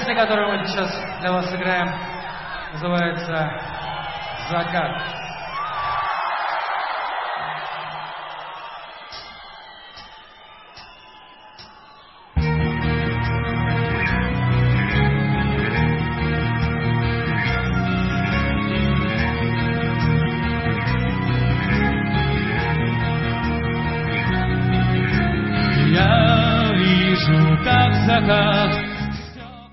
Песня, которую мы сейчас для вас сыграем, называется «Закат». Я вижу, как закат